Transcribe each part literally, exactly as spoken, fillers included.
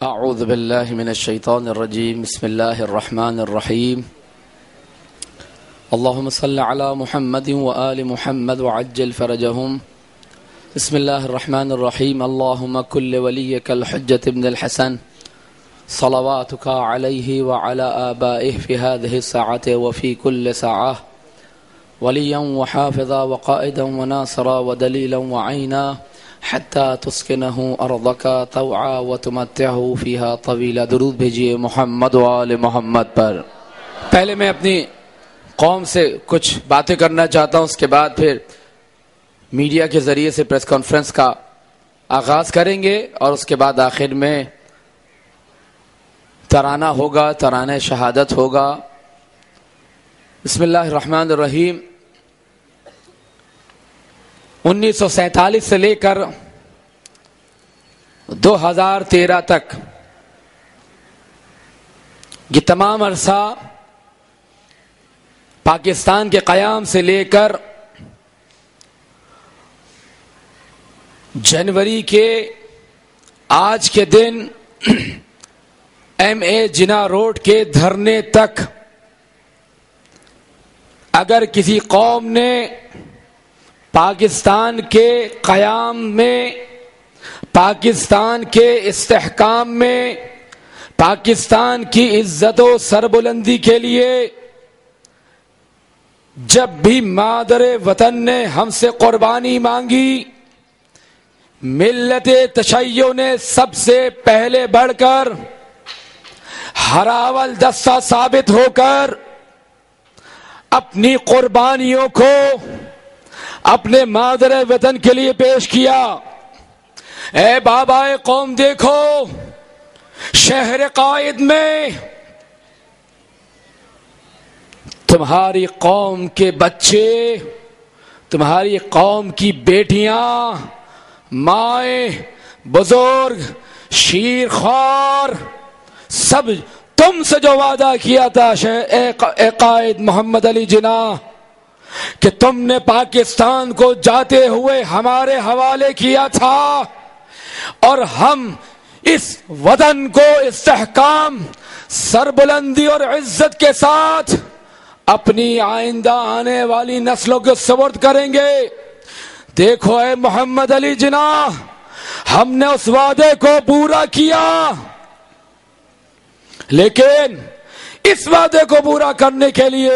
اعوذ باللہ من الشیطان الرجیم بسم اللہ الرحمن الرحیم اللہم صل علی محمد وآل محمد وعجل فرجہم بسم اللہ الرحمن الرحیم اللہم کل ولیک الحجۃ ابن الحسن صلواتک علیہ وعلی آبائہ فی هذه الساعة وفی کل ساعة ولیا وحافظا وقائدا وناصرا ودلیلا وعینا حتی تسکنہ ارضکا طوعا وتمتعہ فیہا طویلا. درود بھیجئے محمد و آل محمد پر. پہلے میں اپنی قوم سے کچھ باتیں کرنا چاہتا ہوں، اس کے بعد پھر میڈیا کے ذریعے سے پریس کانفرنس کا آغاز کریں گے اور اس کے بعد آخر میں ترانہ ہوگا، ترانہ شہادت ہوگا. بسم اللہ الرحمن الرحیم. انیس سو سینتالیس سے لے کر دو ہزار تیرہ تک یہ تمام عرصہ پاکستان کے قیام سے لے کر جنوری کے آج کے دن ایم اے جناح روڈ کے دھرنے تک اگر کسی قوم نے پاکستان کے قیام میں، پاکستان کے استحکام میں، پاکستان کی عزت و سربلندی کے لیے جب بھی مادر وطن نے ہم سے قربانی مانگی، ملت تشیع نے سب سے پہلے بڑھ کر ہراول دستہ ثابت ہو کر اپنی قربانیوں کو اپنے مادر وطن کے لیے پیش کیا. اے بابائے قوم، دیکھو شہر قائد میں تمہاری قوم کے بچے، تمہاری قوم کی بیٹیاں، مائیں، بزرگ، شیر خوار، سب تم سے جو وعدہ کیا تھا اے قائد محمد علی جناح کہ تم نے پاکستان کو جاتے ہوئے ہمارے حوالے کیا تھا اور ہم اس وطن کو استحکام، سربلندی اور عزت کے ساتھ اپنی آئندہ آنے والی نسلوں کے سپرد کریں گے. دیکھو اے محمد علی جناح، ہم نے اس وعدے کو پورا کیا، لیکن اس وعدے کو پورا کرنے کے لیے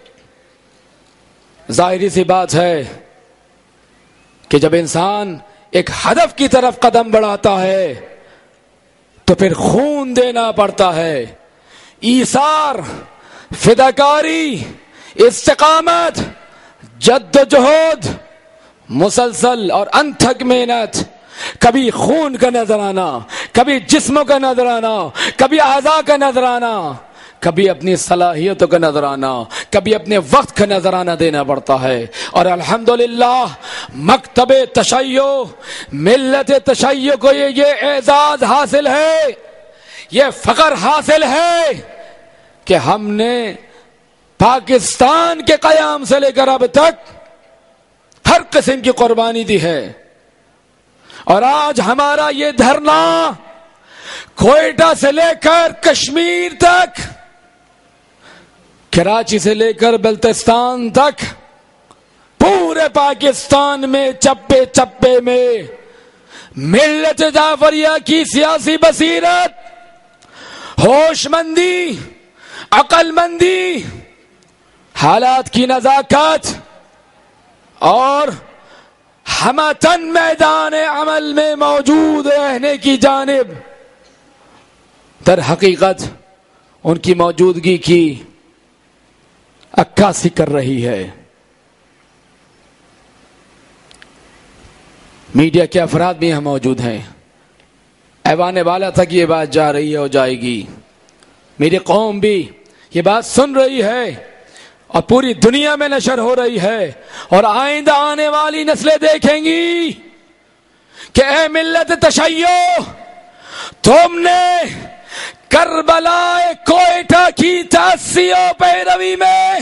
ظاہری سی بات ہے کہ جب انسان ایک ہدف کی طرف قدم بڑھاتا ہے تو پھر خون دینا پڑتا ہے. ایثار، فداکاری، استقامت، جد و جہد، مسلسل اور انتھک محنت، کبھی خون کا نظر آنا، کبھی جسموں کا نظر آنا، کبھی اعضاء کا نظر آنا، کبھی اپنی صلاحیتوں کا نظر آنا، کبھی اپنے وقت کا نظرانہ دینا پڑتا ہے. اور الحمدللہ مکتب تشیع، ملت تشیع کو یہ یہ اعزاز حاصل ہے، یہ فخر حاصل ہے کہ ہم نے پاکستان کے قیام سے لے کر اب تک ہر قسم کی قربانی دی ہے. اور آج ہمارا یہ دھرنا کوئٹہ سے لے کر کشمیر تک، کراچی سے لے کر بلتستان تک، پورے پاکستان میں چپے چپے میں ملت جعفریہ کی سیاسی بصیرت، ہوش مندی، عقل مندی، حالات کی نزاکت اور ہمتن میدان عمل میں موجود رہنے کی جانب در حقیقت ان کی موجودگی کی عکاسی کر رہی ہے. میڈیا کے افراد بھی یہاں موجود ہیں. ایوان والا تک یہ بات جا رہی ہے اور جائے گی. میری قوم بھی یہ بات سن رہی ہے اور پوری دنیا میں نشر ہو رہی ہے، اور آئندہ آنے والی نسلیں دیکھیں گی کہ اے ملت تشیع، تم نے کربلا کوئٹہ کی تأسی و پیروی میں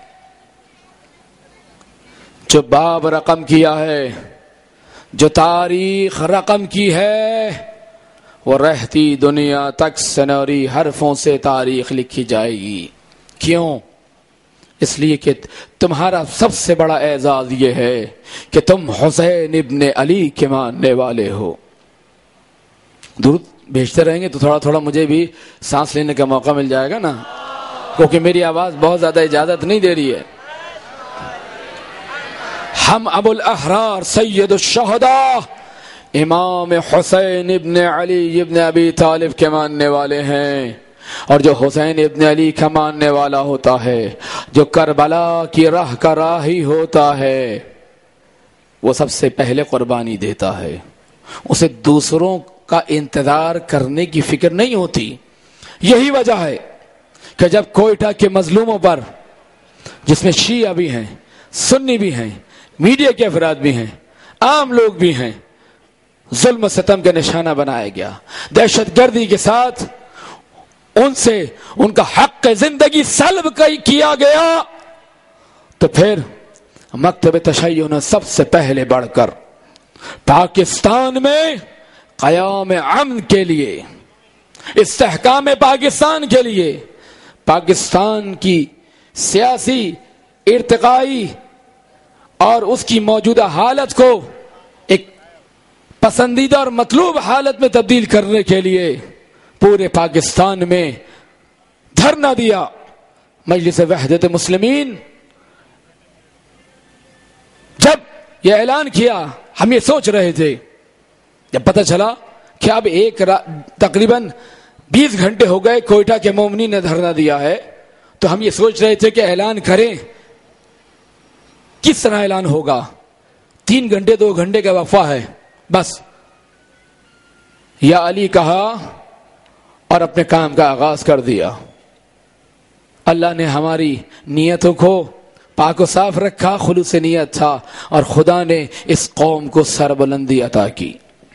جو باب رقم کیا ہے، جو تاریخ رقم کی ہے، وہ رہتی دنیا تک سنوری حرفوں سے تاریخ لکھی جائے گی. کیوں؟ اس لیے کہ تمہارا سب سے بڑا اعزاز یہ ہے کہ تم حسین ابن علی کے ماننے والے ہو. درود بھیجتے رہیں گے تو تھوڑا تھوڑا مجھے بھی سانس لینے کا موقع مل جائے گا نا، کیونکہ میری آواز بہت زیادہ اجازت نہیں دے رہی ہے. ہم ابو الاحرار سید الشہداء امام حسین ابن علی ابن ابی طالب کے ماننے والے ہیں. اور جو حسین ابن علی کا ماننے والا ہوتا ہے، جو کربلا کی راہ کا راہی ہوتا ہے، وہ سب سے پہلے قربانی دیتا ہے. اسے دوسروں کا انتظار کرنے کی فکر نہیں ہوتی. یہی وجہ ہے کہ جب کوئٹہ کے مظلوموں پر، جس میں شیعہ بھی ہیں، سنی بھی ہیں، میڈیا کے افراد بھی ہیں، عام لوگ بھی ہیں، ظلم و ستم کا نشانہ بنایا گیا، دہشت گردی کے ساتھ ان سے ان کا حق زندگی سلب کیا گیا، تو پھر مکتب تشیع نے سب سے پہلے بڑھ کر پاکستان میں قیام امن کے لیے، استحکام پاکستان کے لیے، پاکستان کی سیاسی ارتقائی اور اس کی موجودہ حالت کو ایک پسندیدہ اور مطلوب حالت میں تبدیل کرنے کے لیے پورے پاکستان میں دھرنا دیا. مجلس وحدت مسلمین جب یہ اعلان کیا، ہم یہ سوچ رہے تھے، جب پتہ چلا کہ اب ایک تقریباً بیس گھنٹے ہو گئے کوئٹہ کے مومنین نے دھرنا دیا ہے، تو ہم یہ سوچ رہے تھے کہ اعلان کریں. کس طرح اعلان ہوگا؟ تین گھنٹے دو گھنٹے کا وقفہ ہے بس. یا علی کہا اور اپنے کام کا آغاز کر دیا. اللہ نے ہماری نیتوں کو پاک و صاف رکھا، خلوص نیت تھا، اور خدا نے اس قوم کو سربلندی عطا کی.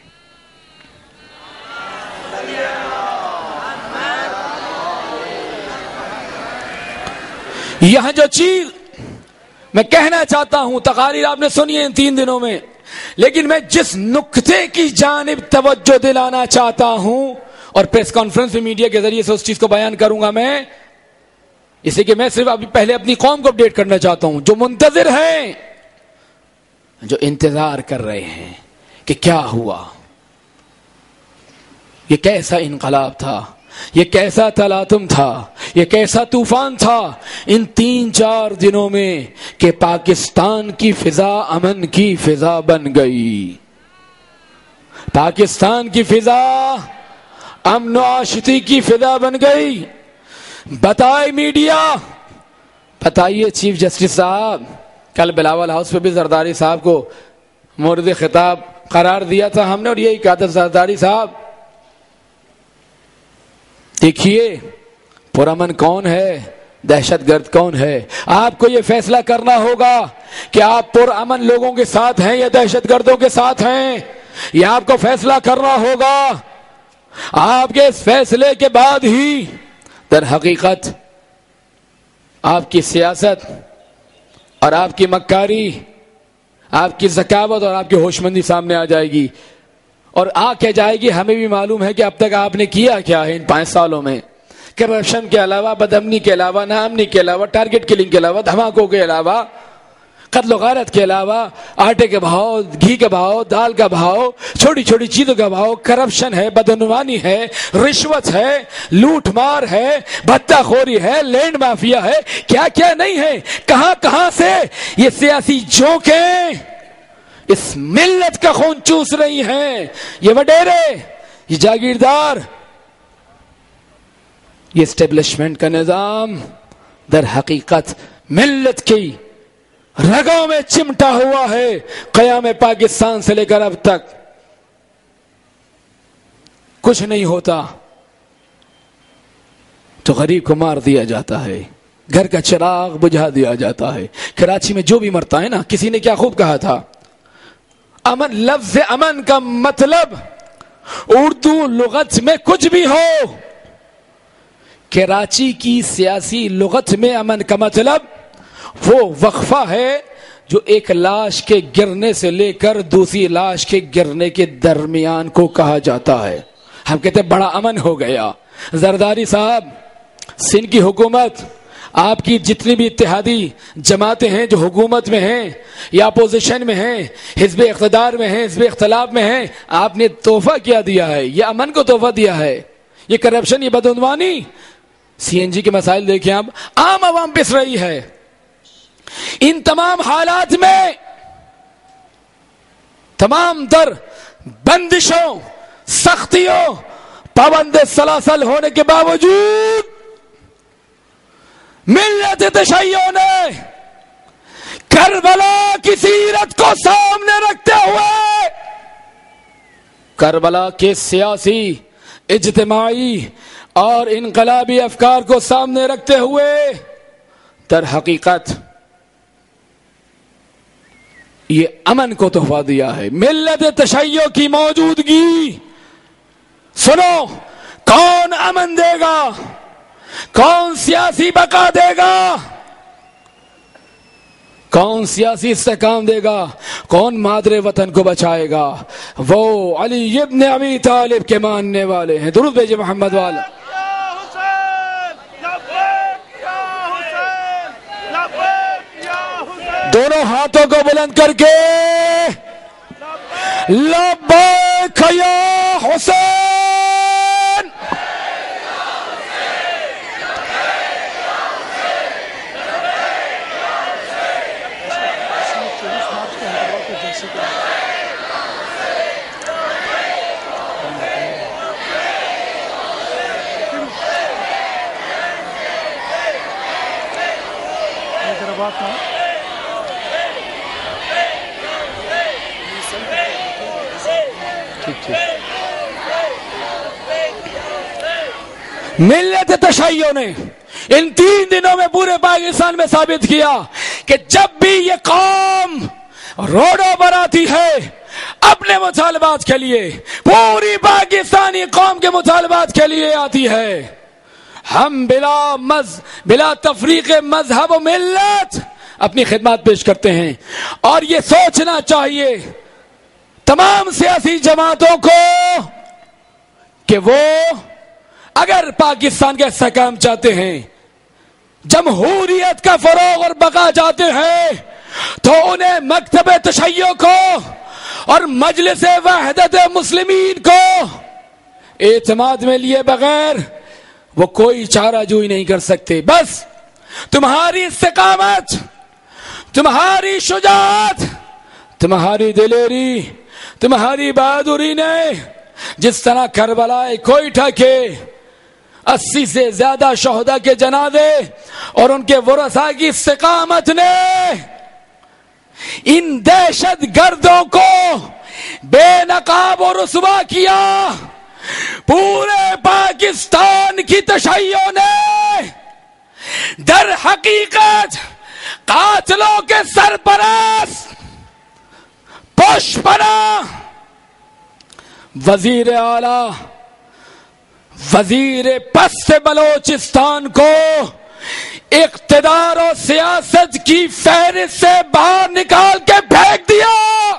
یہاں جو چیز میں کہنا چاہتا ہوں، تقاریر آپ نے سنی ہے ان تین دنوں میں، لیکن میں جس نقطے کی جانب توجہ دلانا چاہتا ہوں، اور پریس کانفرنس میں میڈیا کے ذریعے سے اس چیز کو بیان کروں گا میں، اسی کہ میں صرف ابھی پہلے اپنی قوم کو اپڈیٹ کرنا چاہتا ہوں، جو منتظر ہیں، جو انتظار کر رہے ہیں کہ کیا ہوا، یہ کیسا انقلاب تھا، یہ کیسا تلاطم تھا، یہ کیسا طوفان تھا ان تین چار دنوں میں کہ پاکستان کی فضا امن کی فضا بن گئی. پاکستان کی فضا امن و آشتی کی فضا بن گئی. بتائے میڈیا، بتائیے چیف جسٹس صاحب، کل بلاول ہاؤس پہ بھی زرداری صاحب کو مورد خطاب قرار دیا تھا ہم نے، اور یہی کہا تھا زرداری صاحب دیکھیے پرامن کون ہے، دہشت گرد کون ہے. آپ کو یہ فیصلہ کرنا ہوگا کہ آپ پرامن لوگوں کے ساتھ ہیں یا دہشت گردوں کے ساتھ ہیں. یہ آپ کو فیصلہ کرنا ہوگا. آپ کے اس فیصلے کے بعد ہی در حقیقت آپ کی سیاست اور آپ کی مکاری، آپ کی ذکاوت اور آپ کی ہوشمندی سامنے آ جائے گی. اور آ کے جائے گی. ہمیں بھی معلوم ہے کہ اب تک آپ نے کیا کیا ہے ان پانچ سالوں میں. کرپشن کے علاوہ، بدامنی کے علاوہ، ناامنی کے علاوہ، ٹارگٹ کلنگ کے علاوہ، دھماکوں کے علاوہ، قتل و غارت کے علاوہ، آٹے کے بھاؤ، گھی کا بھاؤ، دال کا بھاؤ، چھوٹی چھوٹی چیزوں کا بھاؤ، کرپشن ہے، بدعنوانی ہے، رشوت ہے، لوٹ مار ہے، بھتہ خوری ہے، لینڈ مافیا ہے، کیا کیا نہیں ہے. کہاں کہاں سے یہ سیاسی جھونکیں اس ملت کا خون چوس رہی ہیں. یہ وڈیرے، یہ جاگیردار، یہ اسٹیبلشمنٹ کا نظام در حقیقت ملت کی رگوں میں چمٹا ہوا ہے. قیام پاکستان سے لے کر اب تک کچھ نہیں ہوتا تو غریب کو مار دیا جاتا ہے، گھر کا چراغ بجھا دیا جاتا ہے. کراچی میں جو بھی مرتا ہے نا، کسی نے کیا خوب کہا تھا، امن، لفظ امن کا مطلب اردو لغت میں کچھ بھی ہو، کراچی کی سیاسی لغت میں امن کا مطلب وہ وقفہ ہے جو ایک لاش کے گرنے سے لے کر دوسری لاش کے گرنے کے درمیان کو کہا جاتا ہے. ہم کہتے بڑا امن ہو گیا. زرداری صاحب، سندھ کی حکومت، آپ کی جتنی بھی اتحادی جماعتیں ہیں جو حکومت میں ہیں یا اپوزیشن میں ہیں، حزب اقتدار میں ہیں، حزب اختلاف میں ہیں، آپ نے تحفہ کیا دیا ہے، یہ امن کو تحفہ دیا ہے. یہ کرپشن، یہ بدعنوانی، سی این جی کے مسائل دیکھیں اب عام عوام پس رہی ہے. ان تمام حالات میں تمام تر بندشوں، سختیوں، پابند سلاسل ہونے کے باوجود ملت تشیع نے کربلا کی سیرت کو سامنے رکھتے ہوئے کربلا کے سیاسی، اجتماعی اور انقلابی افکار کو سامنے رکھتے ہوئے در حقیقت یہ امن کو تحفہ دیا ہے. ملت تشیع کی موجودگی، سنو، کون امن دے گا؟ کون سیاسی بقا دے گا؟ کون سیاسی استحکام دے گا؟ کون مادر وطن کو بچائے گا؟ وہ علی ابن ابی طالب کے ماننے والے ہیں. درود بھیجے محمد والا. دونوں ہاتھوں کو بلند کر کے لبیک یا حسین. ملت تشیع نے ان تین دنوں میں پورے پاکستان میں ثابت کیا کہ جب بھی یہ قوم روڈوں پر آتی ہے اپنے مطالبات کے لیے، پوری پاکستانی قوم کے مطالبات کے لیے آتی ہے، ہم بلا مز بلا تفریق مذہب و ملت اپنی خدمات پیش کرتے ہیں. اور یہ سوچنا چاہیے تمام سیاسی جماعتوں کو کہ وہ اگر پاکستان کا استحکام چاہتے ہیں، جمہوریت کا فروغ اور بقا چاہتے ہیں، تو انہیں مکتب تشیع کو اور مجلس وحدت مسلمین کو اعتماد میں لیے بغیر وہ کوئی چارہ جوئی نہیں کر سکتے. بس تمہاری استقامت، تمہاری شجاعت، تمہاری دلیری، تمہاری بہادری نے جس طرح کربلا کوئٹہ کے اسی سے زیادہ شہداء کے جنازے اور ان کے ورثاء کی استقامت نے ان دہشت گردوں کو بے نقاب و رسوا کیا، پورے پاکستان کی تشیع نے در حقیقت قاتلوں کے سرپرست پشپنا وزیر اعلی، وزیر پست بلوچستان کو اقتدار و سیاست کی فہرست سے باہر نکال کے پھینک دیا.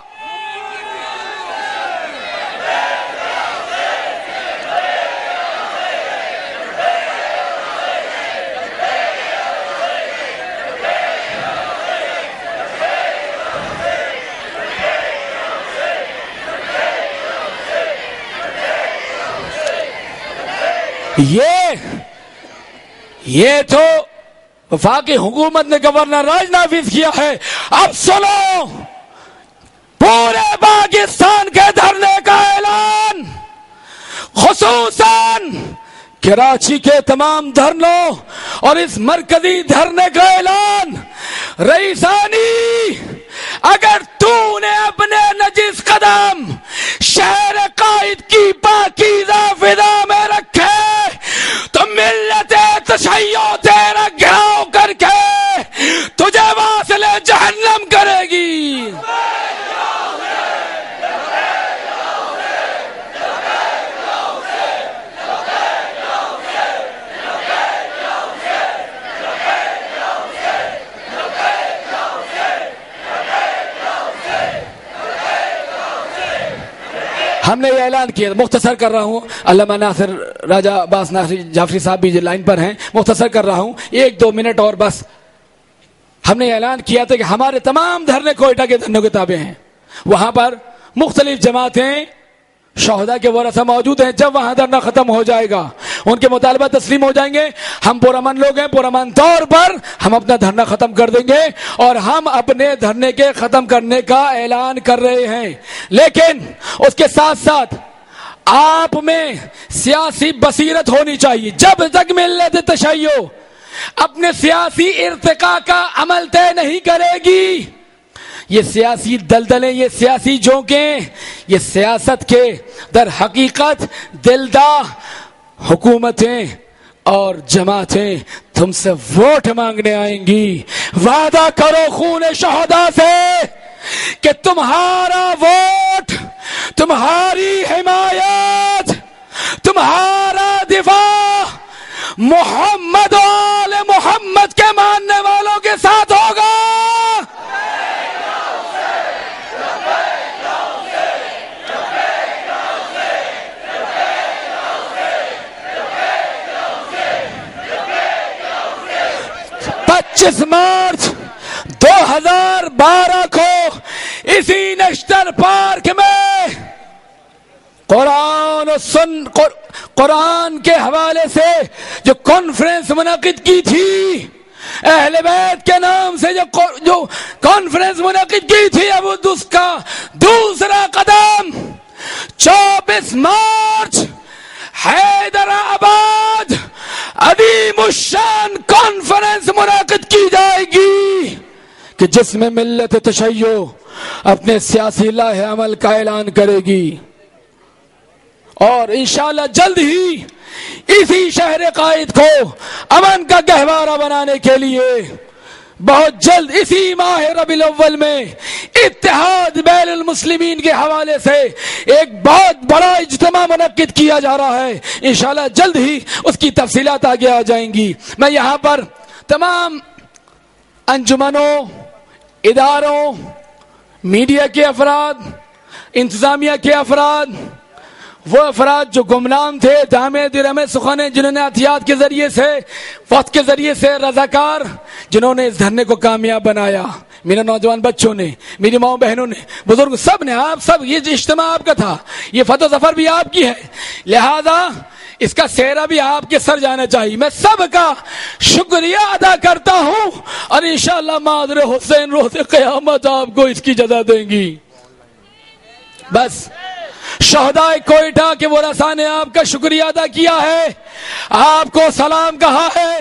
یہ یہ تو وفاقی حکومت نے گورنر راج نافذ کیا ہے. اب سنو، پورے پاکستان کے دھرنے کا اعلان، خصوصاً کراچی کے تمام دھرنوں اور اس مرکزی دھرنے کا اعلان. رئیسانی، اگر تو نے اپنے نجس قدم شہر قائد کی پاکیزہ فضا میں رکھے تو ملت تشیع تیرا گھراؤ کر کے تجھے واصل جہنم کرے گی. ہم نے یہ اعلان کیا، مختصر کر رہا ہوں، علامہ ناصر راجہ عباس ناصری جعفری صاحب بھی لائن پر ہیں، مختصر کر رہا ہوں ایک دو منٹ اور بس. ہم نے اعلان کیا تھا کہ ہمارے تمام دھرنے کوئٹہ کے دھرنوں کے تابع ہیں. وہاں پر مختلف جماعتیں شہداء کے ورثہ موجود ہیں. جب وہاں دھرنا ختم ہو جائے گا ان کے مطالبہ تسلیم ہو جائیں گے. ہم پرامن لوگ ہیں، پرامن طور پر ہم اپنا دھرنا ختم کر دیں گے اور ہم اپنے دھرنے کے ختم کرنے کا اعلان کر رہے ہیں. لیکن اس کے ساتھ ساتھ آپ میں سیاسی بصیرت ہونی چاہیے. جب تک ملت تشیع اپنے سیاسی ارتقاء کا عمل طے نہیں کرے گی، یہ سیاسی دلدلیں، یہ سیاسی جھونکیں، یہ سیاست کے در حقیقت دلدہ حکومتیں اور جماعتیں تم سے ووٹ مانگنے آئیں گی. وعدہ کرو خون شہداء سے کہ تمہارا ووٹ، تمہاری حمایت، تمہارا دفاع محمد و آل محمد کے ماننے والوں کے ساتھ ہوگا. پچیس مارچ دو ہزار بارہ کو اسی نشتر پارک میں قرآن و سن قرآن کے حوالے سے جو کانفرنس منعقد کی تھی، اہل بیت کے نام سے جو جو کانفرنس منعقد کی تھی، اب اس کا دوسرا قدم چوبیس مارچ حیدرآباد عظیم الشان کانفرنس منعقد کی جائے گی کہ جس میں ملت تشیع اپنے سیاسی لاہ عمل کا اعلان کرے گی. اور انشاءاللہ جلد ہی اسی شہر قائد کو امن کا گہوارہ بنانے کے لیے بہت جلد اسی ماہ ربیع الاول میں اتحاد بین المسلمین کے حوالے سے ایک بہت بڑا اجتماع منعقد کیا جا رہا ہے. انشاءاللہ جلد ہی اس کی تفصیلات آگے آ جائیں گی. میں یہاں پر تمام انجمنوں، اداروں، میڈیا کے افراد، انتظامیہ کے افراد، وہ افراد جو گمنام تھے، دامے درہمے سخنے، جنہوں نے عطیات کے ذریعے سے، وقت کے ذریعے سے، رضاکار جنہوں نے اس دھرنے کو کامیاب بنایا، میرے نوجوان بچوں نے، میری ماں بہنوں نے، بزرگ سب نے، آپ سب، یہ اجتماع آپ کا تھا، یہ فتح و ظفر بھی آپ کی ہے، لہذا اس کا سہرا بھی آپ کے سر جانا چاہیے. میں سب کا شکریہ ادا کرتا ہوں اور انشاءاللہ مادر حسین روز قیامت آپ کو اس کی جزا دیں گی. بس شہداء کوئٹہ کے ورثاء نے آپ کا شکریہ ادا کیا ہے، آپ کو سلام کہا ہے.